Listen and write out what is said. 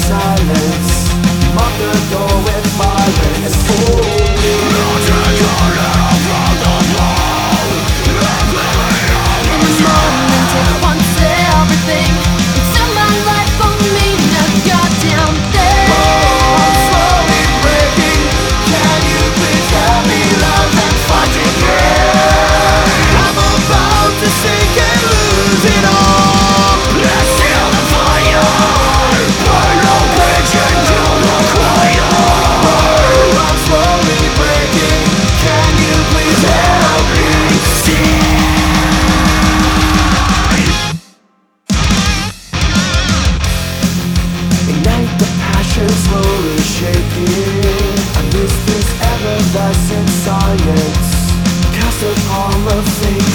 silence, mark the door with violence. And hold me. In the moment it wants everything. Until my life won't mean a goddamn thing. Oh, I'm slowly breaking. Can you please help me, love, and fight again? I'm about to sink and lose it all. Let's seal the fire. Burn no bridge into the choir. Oh, I'm slowly breaking. Can you please help me see? Ignite the passion slowly shaking. I miss this everlasting science. Cast upon the fake